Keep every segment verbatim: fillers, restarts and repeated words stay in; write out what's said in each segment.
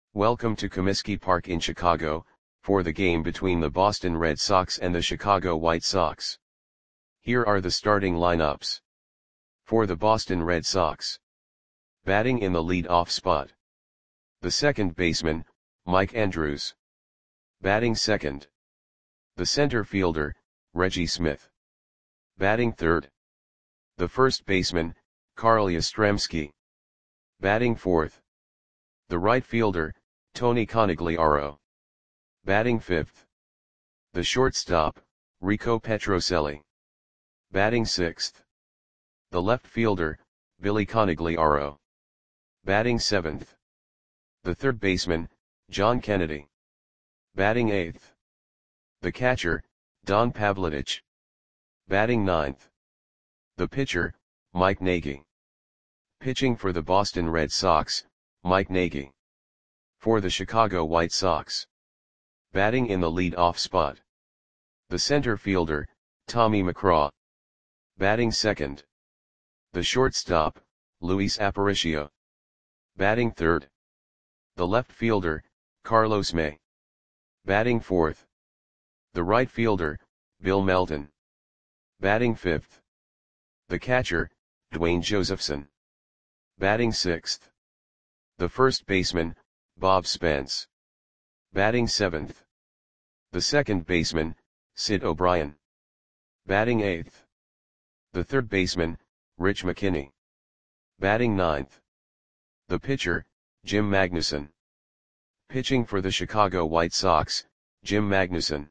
Welcome to Comiskey Park in Chicago, for the game between the Boston Red Sox and the Chicago White Sox. Here are the starting lineups. For the Boston Red Sox. Batting in the lead-off spot. The second baseman, Mike Andrews. Batting second. The center fielder, Reggie Smith. Batting third. The first baseman, Carl Yastrzemski. Batting fourth. The right fielder, Tony Conigliaro. Batting fifth. The shortstop, Rico Petrocelli. Batting sixth. The left fielder, Billy Conigliaro. Batting seventh. The third baseman, John Kennedy. Batting eighth. The catcher, Don Pavlidich. Batting ninth. The pitcher, Mike Nagy. Pitching for the Boston Red Sox, Mike Nagy. For the Chicago White Sox. Batting in the lead-off spot. The center fielder, Tommy McGraw. Batting second. The shortstop, Luis Aparicio. Batting third. The left fielder, Carlos May. Batting fourth. The right fielder, Bill Melton. Batting fifth. The catcher, Dwayne Josephson. Batting sixth. The first baseman, Bob Spence. Batting seventh. The second baseman, Sid O'Brien. Batting eighth. The third baseman, Rich McKinney. Batting ninth. The pitcher, Jim Magnuson. Pitching for the Chicago White Sox, Jim Magnuson.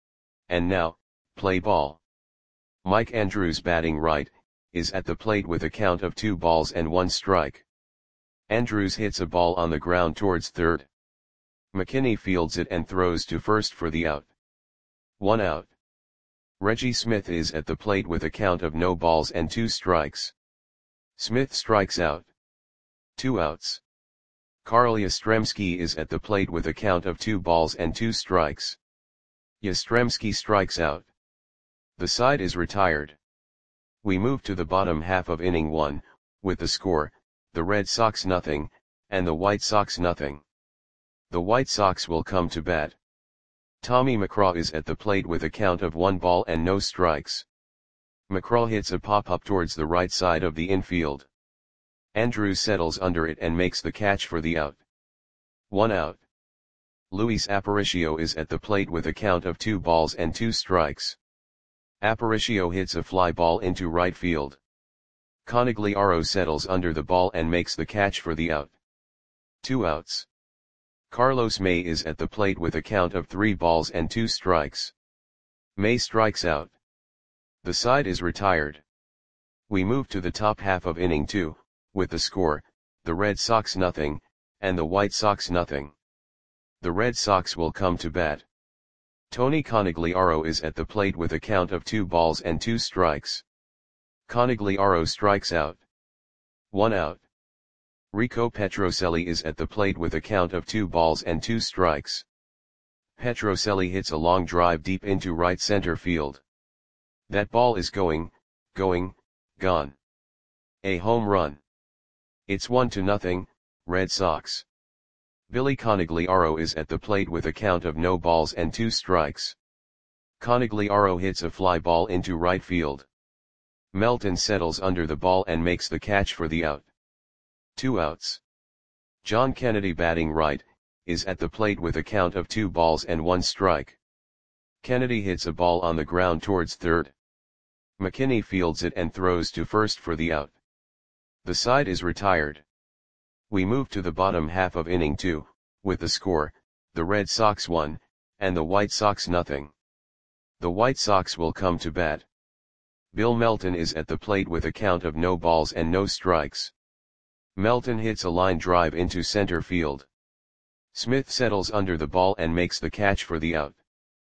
And now, play ball. Mike Andrews batting right, is at the plate with a count of two balls and one strike. Andrews hits a ball on the ground towards third. McKinney fields it and throws to first for the out. One out. Reggie Smith is at the plate with a count of no balls and two strikes. Smith strikes out. Two outs. Carl Yastrzemski is at the plate with a count of two balls and two strikes. Yastrzemski strikes out. The side is retired. We move to the bottom half of inning one, with the score, the Red Sox nothing, and the White Sox nothing. The White Sox will come to bat. Tommy McGraw is at the plate with a count of one ball and no strikes. McGraw hits a pop-up towards the right side of the infield. Andrews settles under it and makes the catch for the out. One out. Luis Aparicio is at the plate with a count of two balls and two strikes. Aparicio hits a fly ball into right field. Conigliaro settles under the ball and makes the catch for the out. Two outs. Carlos May is at the plate with a count of three balls and two strikes. May strikes out. The side is retired. We move to the top half of inning two, with the score, the Red Sox nothing, and the White Sox nothing. The Red Sox will come to bat. Tony Conigliaro is at the plate with a count of two balls and two strikes. Conigliaro strikes out. One out. Rico Petrocelli is at the plate with a count of two balls and two strikes. Petrocelli hits a long drive deep into right center field. That ball is going, going, gone. A home run. It's one to nothing, Red Sox. Billy Conigliaro is at the plate with a count of no balls and two strikes. Conigliaro hits a fly ball into right field. Melton settles under the ball and makes the catch for the out. Two outs. John Kennedy batting right, is at the plate with a count of two balls and one strike. Kennedy hits a ball on the ground towards third. McKinney fields it and throws to first for the out. The side is retired. We move to the bottom half of inning two, with the score, the Red Sox one, and the White Sox nothing. The White Sox will come to bat. Bill Melton is at the plate with a count of no balls and no strikes. Melton hits a line drive into center field. Smith settles under the ball and makes the catch for the out.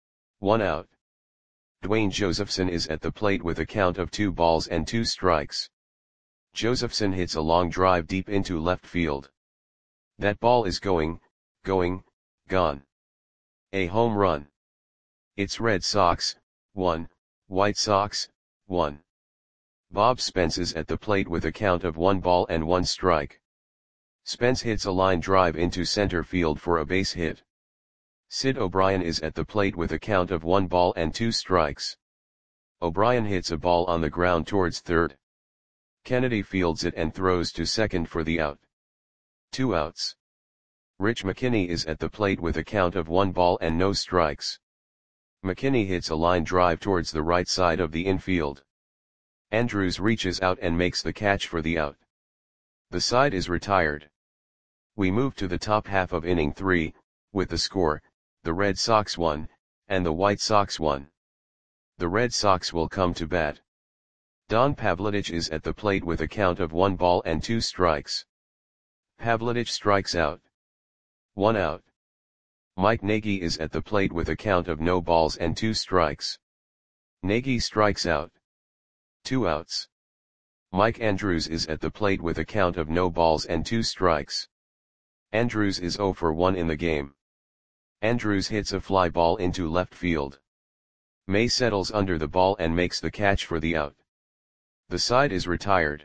One out. Dwayne Josephson is at the plate with a count of two balls and two strikes. Josephson hits a long drive deep into left field. That ball is going, going, gone. A home run. It's Red Sox, one, White Sox, one. Bob Spence is at the plate with a count of one ball and one strike. Spence hits a line drive into center field for a base hit. Sid O'Brien is at the plate with a count of one ball and two strikes. O'Brien hits a ball on the ground towards third. Kennedy fields it and throws to second for the out. Two outs. Rich McKinney is at the plate with a count of one ball and no strikes. McKinney hits a line drive towards the right side of the infield. Andrews reaches out and makes the catch for the out. The side is retired. We move to the top half of inning three, with the score, the Red Sox won, and the White Sox won. The Red Sox will come to bat. Don Pavlidich is at the plate with a count of one ball and two strikes. Pavlidich strikes out. One out. Mike Nagy is at the plate with a count of no balls and two strikes. Nagy strikes out. Two outs. Mike Andrews is at the plate with a count of no balls and two strikes. Andrews is oh for one in the game. Andrews hits a fly ball into left field. May settles under the ball and makes the catch for the out. The side is retired.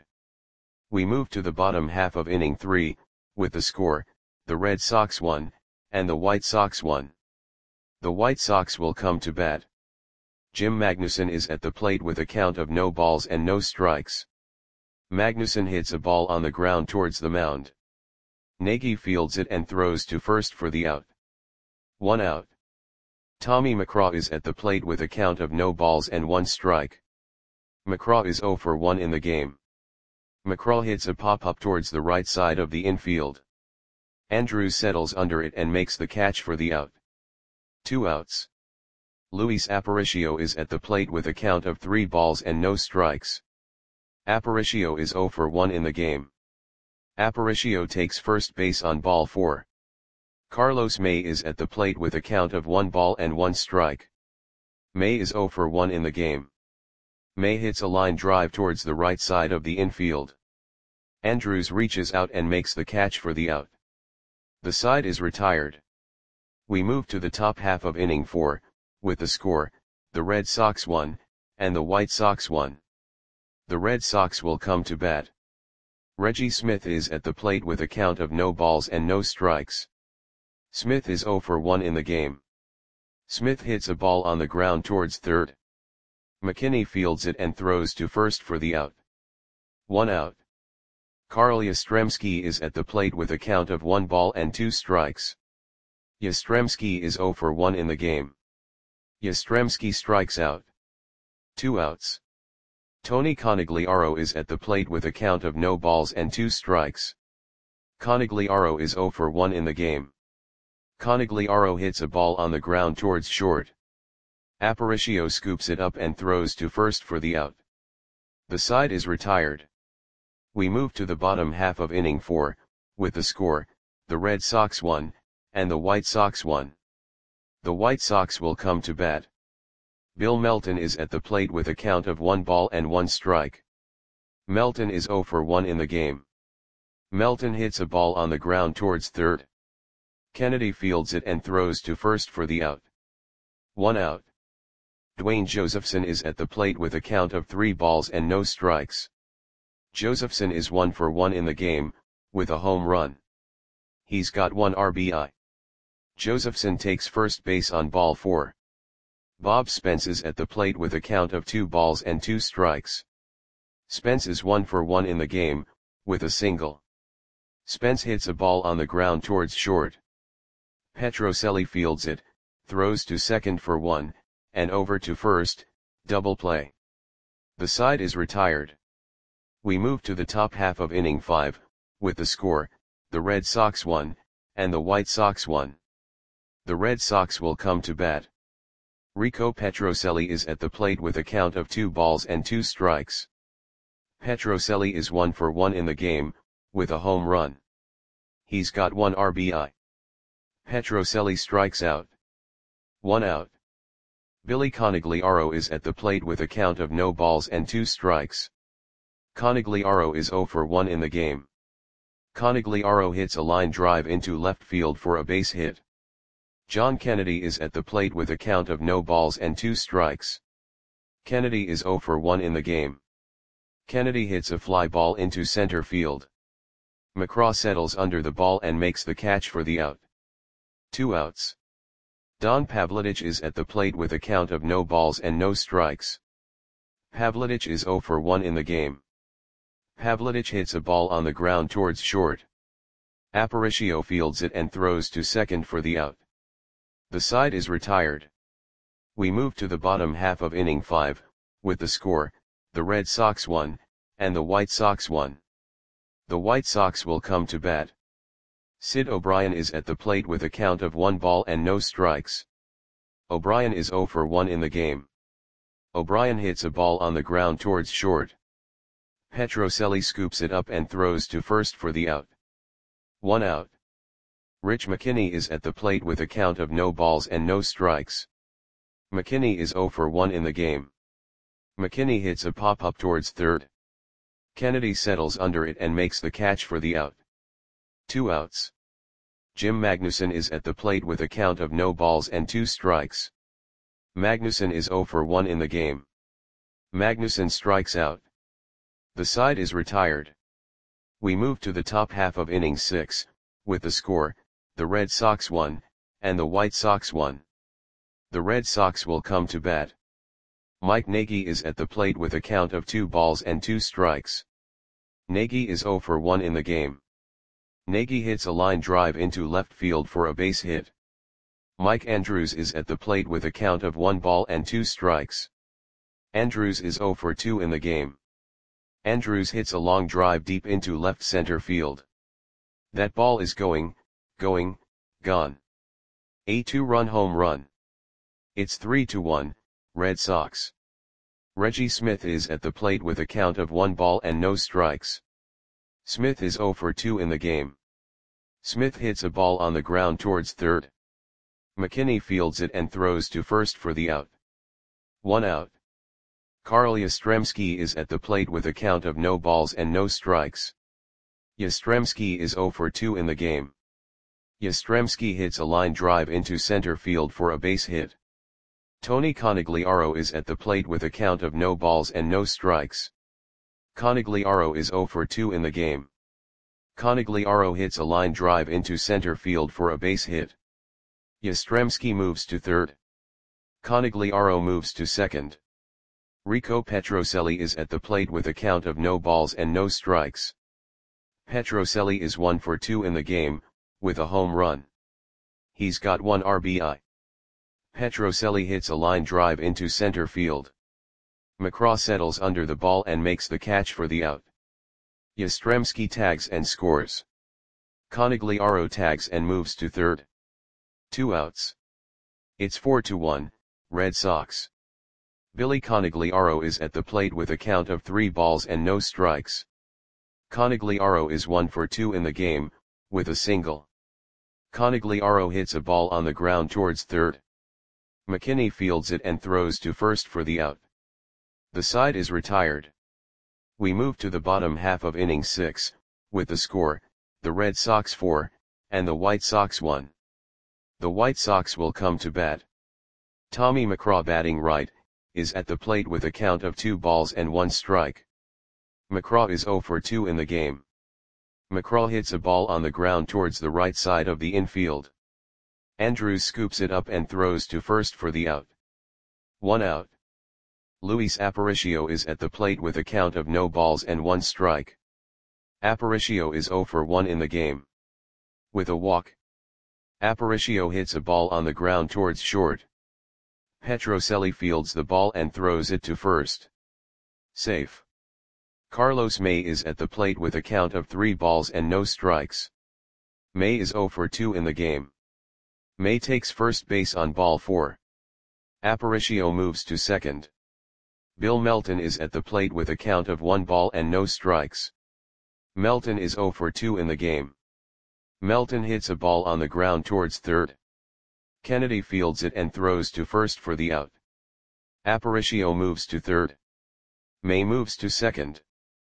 We move to the bottom half of inning three, with the score, the Red Sox won, and the White Sox won. The White Sox will come to bat. Jim Magnuson is at the plate with a count of no balls and no strikes. Magnuson hits a ball on the ground towards the mound. Nagy fields it and throws to first for the out. One out. Tommy McCraw is at the plate with a count of no balls and one strike. McCraw is oh for one in the game. McCraw hits a pop-up towards the right side of the infield. Andrews settles under it and makes the catch for the out. Two outs. Luis Aparicio is at the plate with a count of three balls and no strikes. Aparicio is oh for one in the game. Aparicio takes first base on ball four. Carlos May is at the plate with a count of one ball and one strike. May is oh for one in the game. May hits a line drive towards the right side of the infield. Andrews reaches out and makes the catch for the out. The side is retired. We move to the top half of inning four, with the score, the Red Sox won, and the White Sox won. The Red Sox will come to bat. Reggie Smith is at the plate with a count of no balls and no strikes. Smith is oh for one in the game. Smith hits a ball on the ground towards third. McKinney fields it and throws to first for the out. One out. Carl Yastrzemski is at the plate with a count of one ball and two strikes. Yastrzemski is oh for one in the game. Yastrzemski strikes out. Two outs. Tony Conigliaro is at the plate with a count of no balls and two strikes. Conigliaro is oh for one in the game. Conigliaro hits a ball on the ground towards short. Aparicio scoops it up and throws to first for the out. The side is retired. We move to the bottom half of inning four, with the score, the Red Sox won, and the White Sox won. The White Sox will come to bat. Bill Melton is at the plate with a count of one ball and one strike. Melton is oh for one in the game. Melton hits a ball on the ground towards third. Kennedy fields it and throws to first for the out. One out. Dwayne Josephson is at the plate with a count of three balls and no strikes. Josephson is one for one in the game, with a home run. He's got one R B I. Josephson takes first base on ball four. Bob Spence is at the plate with a count of two balls and two strikes. Spence is one for one in the game, with a single. Spence hits a ball on the ground towards short. Petrocelli fields it, throws to second for one, and over to first, double play. The side is retired. We move to the top half of inning five, with the score, the Red Sox won, and the White Sox won. The Red Sox will come to bat. Rico Petrocelli is at the plate with a count of two balls and two strikes. Petrocelli is one for one in the game, with a home run. He's got one R B I. Petrocelli strikes out. One out. Billy Conigliaro is at the plate with a count of no balls and two strikes. Conigliaro is oh for one in the game. Conigliaro hits a line drive into left field for a base hit. John Kennedy is at the plate with a count of no balls and two strikes. Kennedy is oh for one in the game. Kennedy hits a fly ball into center field. McCraw settles under the ball and makes the catch for the out. Two outs. Don Pavlidich is at the plate with a count of no balls and no strikes. Pavlidich is zero for one in the game. Pavlidich hits a ball on the ground towards short. Aparicio fields it and throws to second for the out. The side is retired. We move to the bottom half of inning five, with the score, the Red Sox one, and the White Sox one. The White Sox will come to bat. Sid O'Brien is at the plate with a count of one ball and no strikes. O'Brien is zero for one in the game. O'Brien hits a ball on the ground towards short. Petrocelli scoops it up and throws to first for the out. One out. Rich McKinney is at the plate with a count of no balls and no strikes. McKinney is zero for one in the game. McKinney hits a pop-up towards third. Kennedy settles under it and makes the catch for the out. Two outs. Jim Magnuson is at the plate with a count of no balls and two strikes. Magnuson is zero for one in the game. Magnuson strikes out. The side is retired. We move to the top half of inning six, with the score, the Red Sox one, and the White Sox one. The Red Sox will come to bat. Mike Nagy is at the plate with a count of two balls and two strikes. Nagy is zero for one in the game. Nagy hits a line drive into left field for a base hit. Mike Andrews is at the plate with a count of one ball and two strikes. Andrews is zero for two in the game. Andrews hits a long drive deep into left center field. That ball is going, going, gone. A two-run home run. It's three to one, Red Sox. Reggie Smith is at the plate with a count of one ball and no strikes. Smith is zero for two in the game. Smith hits a ball on the ground towards third. McKinney fields it and throws to first for the out. One out. Carl Yastrzemski is at the plate with a count of no balls and no strikes. Yastrzemski is zero for two in the game. Yastrzemski hits a line drive into center field for a base hit. Tony Conigliaro is at the plate with a count of no balls and no strikes. Conigliaro is zero for two in the game. Conigliaro hits a line drive into center field for a base hit. Yastrzemski moves to third. Conigliaro moves to second. Rico Petrocelli is at the plate with a count of no balls and no strikes. Petrocelli is one for two in the game, with a home run. He's got one R B I. Petrocelli hits a line drive into center field. McCraw settles under the ball and makes the catch for the out. Yastrzemski tags and scores. Conigliaro tags and moves to third. Two outs. It's four to one, Red Sox. Billy Conigliaro is at the plate with a count of three balls and no strikes. Conigliaro is one for two in the game, with a single. Conigliaro hits a ball on the ground towards third. McKinney fields it and throws to first for the out. The side is retired. We move to the bottom half of inning six, with the score, the Red Sox four, and the White Sox one. The White Sox will come to bat. Tommy McCraw, batting right, is at the plate with a count of two balls and one strike. McCraw is zero for two in the game. McCraw hits a ball on the ground towards the right side of the infield. Andrews scoops it up and throws to first for the out. One out. Luis Aparicio is at the plate with a count of no balls and one strike. Aparicio is zero for one in the game. With a walk. Aparicio hits a ball on the ground towards short. Petrocelli fields the ball and throws it to first. Safe. Carlos May is at the plate with a count of three balls and no strikes. May is zero for two in the game. May takes first base on ball four. Aparicio moves to second. Bill Melton is at the plate with a count of one ball and no strikes. Melton is zero for two in the game. Melton hits a ball on the ground towards third. Kennedy fields it and throws to first for the out. Aparicio moves to third. May moves to second.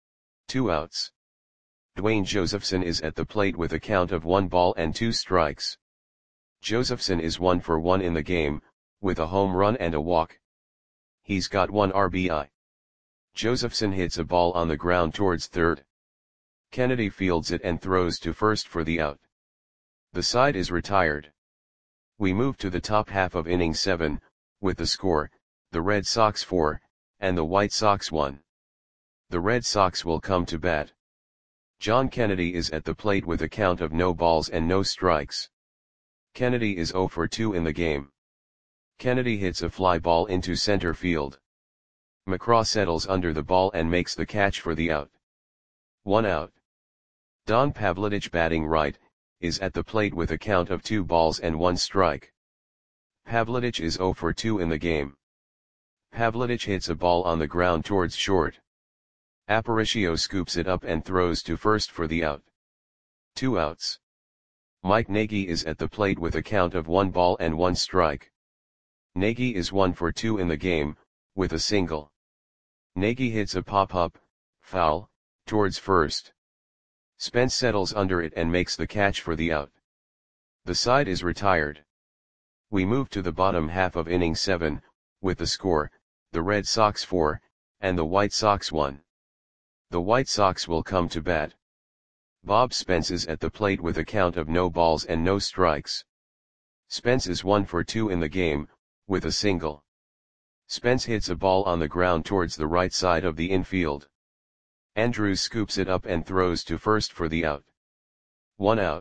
Two outs. Dwayne Josephson is at the plate with a count of one ball and two strikes. Josephson is one for one in the game, with a home run and a walk. He's got one R B I. Josephson hits a ball on the ground towards third. Kennedy fields it and throws to first for the out. The side is retired. We move to the top half of inning seven, with the score, the Red Sox four, and the White Sox one. The Red Sox will come to bat. John Kennedy is at the plate with a count of no balls and no strikes. Kennedy is oh for two in the game. Kennedy hits a fly ball into center field. McCraw settles under the ball and makes the catch for the out. One out. Don Pavlidich, batting right, is at the plate with a count of two balls and one strike. Pavlidich is oh for two in the game. Pavlidich hits a ball on the ground towards short. Aparicio scoops it up and throws to first for the out. Two outs. Mike Nagy is at the plate with a count of one ball and one strike. Nagy is one for two in the game, with a single. Nagy hits a pop-up, foul, towards first. Spence settles under it and makes the catch for the out. The side is retired. We move to the bottom half of inning seven, with the score, the Red Sox four, and the White Sox one. The White Sox will come to bat. Bob Spence is at the plate with a count of no balls and no strikes. Spence is one for two in the game, with a single. Spence hits a ball on the ground towards the right side of the infield. Andrews scoops it up and throws to first for the out. One out.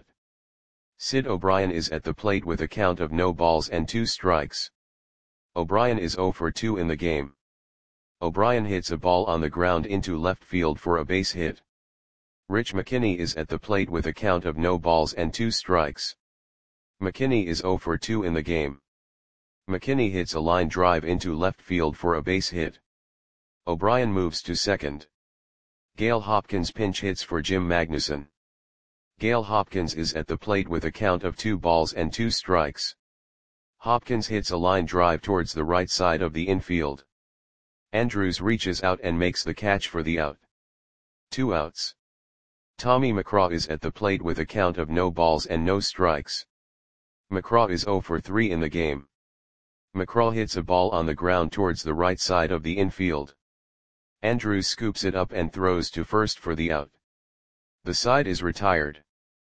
Sid O'Brien is at the plate with a count of no balls and two strikes. O'Brien is oh for two in the game. O'Brien hits a ball on the ground into left field for a base hit. Rich McKinney is at the plate with a count of no balls and two strikes. McKinney is oh for two in the game. McKinney hits a line drive into left field for a base hit. O'Brien moves to second. Gale Hopkins pinch hits for Jim Magnuson. Gale Hopkins is at the plate with a count of two balls and two strikes. Hopkins hits a line drive towards the right side of the infield. Andrews reaches out and makes the catch for the out. Two outs. Tommy McCraw is at the plate with a count of no balls and no strikes. McCraw is oh for three in the game. McCraw hits a ball on the ground towards the right side of the infield. Andrews scoops it up and throws to first for the out. The side is retired.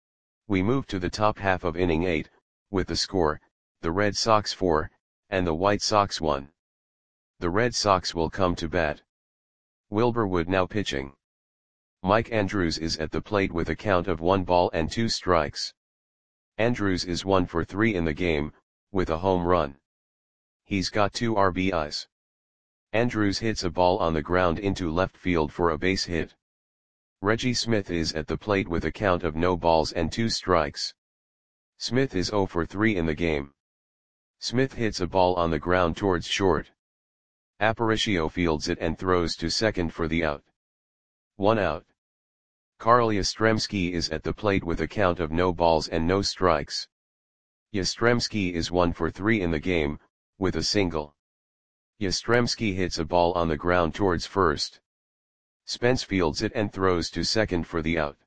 We move to the top half of inning eight, with the score, the Red Sox four, and the White Sox one. The Red Sox will come to bat. Wilbur Wood now pitching. Mike Andrews is at the plate with a count of one ball and two strikes. Andrews is one for three in the game, with a home run. He's got two R B Is. Andrews hits a ball on the ground into left field for a base hit. Reggie Smith is at the plate with a count of no balls and two strikes. Smith is oh for three in the game. Smith hits a ball on the ground towards short. Aparicio fields it and throws to second for the out. One out. Carl Yastrzemski is at the plate with a count of no balls and no strikes. Yastrzemski is one for three in the game, with a single. Yastrzemski hits a ball on the ground towards first. Spence fields it and throws to second for the out.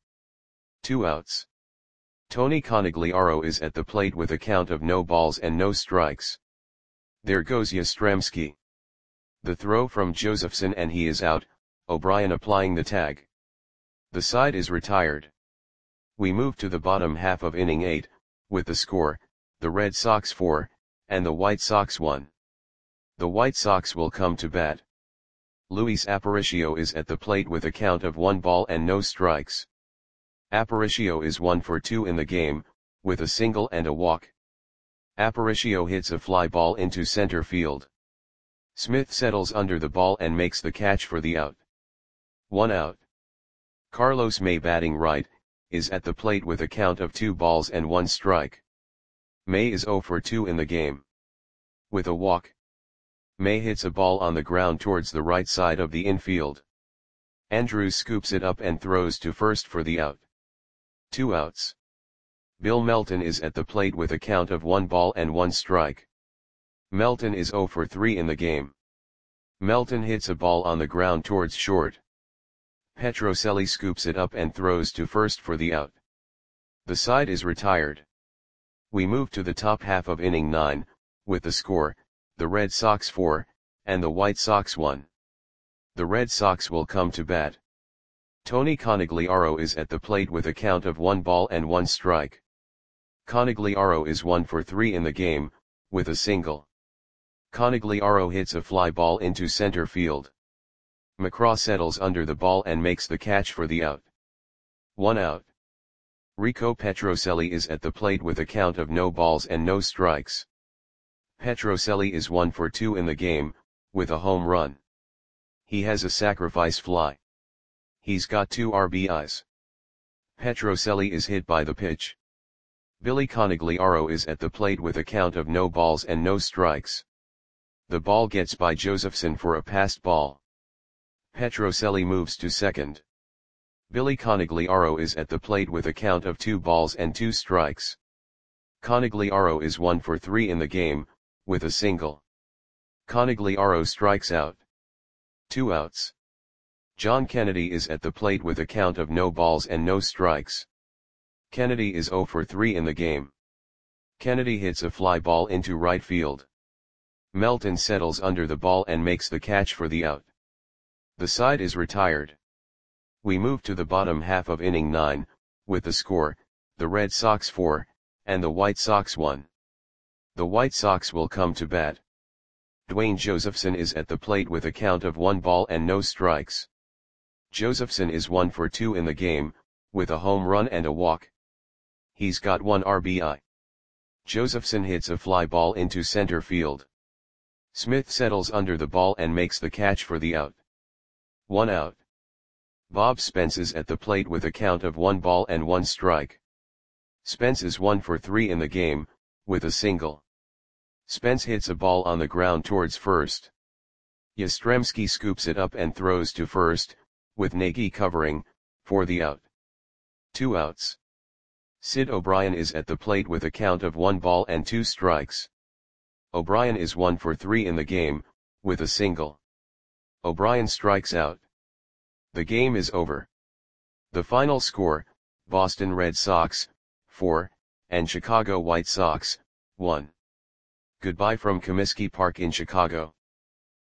Two outs. Tony Conigliaro is at the plate with a count of no balls and no strikes. There goes Yastrzemski. The throw from Josephson and he is out, O'Brien applying the tag. The side is retired. We move to the bottom half of inning eight, with the score, the Red Sox four, and the White Sox one. The White Sox will come to bat. Luis Aparicio is at the plate with a count of one ball and no strikes. Aparicio is one for two in the game, with a single and a walk. Aparicio hits a fly ball into center field. Smith settles under the ball and makes the catch for the out. One out. Carlos May, batting right, is at the plate with a count of two balls and one strike. May is oh for two in the game. With a walk. May hits a ball on the ground towards the right side of the infield. Andrews scoops it up and throws to first for the out. Two outs. Bill Melton is at the plate with a count of one ball and one strike. Melton is oh for three in the game. Melton hits a ball on the ground towards short. Petrocelli scoops it up and throws to first for the out. The side is retired. We move to the top half of inning nine, with the score, the Red Sox four, and the White Sox one. The Red Sox will come to bat. Tony Conigliaro is at the plate with a count of one ball and one strike. Conigliaro is one for three in the game, with a single. Conigliaro hits a fly ball into center field. McCraw settles under the ball and makes the catch for the out. One out. Rico Petrocelli is at the plate with a count of no balls and no strikes. Petrocelli is one for two in the game, with a home run. He has a sacrifice fly. He's got two R B Is. Petrocelli is hit by the pitch. Billy Conigliaro is at the plate with a count of no balls and no strikes. The ball gets by Josephson for a passed ball. Petrocelli moves to second. Billy Conigliaro is at the plate with a count of two balls and two strikes. Conigliaro is one for three in the game, with a single. Conigliaro strikes out. Two outs. John Kennedy is at the plate with a count of no balls and no strikes. Kennedy is zero for three in the game. Kennedy hits a fly ball into right field. Melton settles under the ball and makes the catch for the out. The side is retired. We move to the bottom half of inning nine, with the score, the Red Sox four, and the White Sox one. The White Sox will come to bat. Dwayne Josephson is at the plate with a count of one ball and no strikes. Josephson is one for two in the game, with a home run and a walk. He's got one R B I. Josephson hits a fly ball into center field. Smith settles under the ball and makes the catch for the out. One out. Bob Spence is at the plate with a count of one ball and one strike. Spence is one for three in the game, with a single. Spence hits a ball on the ground towards first. Yastrzemski scoops it up and throws to first, with Nagy covering, for the out. Two outs. Sid O'Brien is at the plate with a count of one ball and two strikes. O'Brien is one for three in the game, with a single. O'Brien strikes out. The game is over. The final score, Boston Red Sox, four, and Chicago White Sox, one. Goodbye from Comiskey Park in Chicago.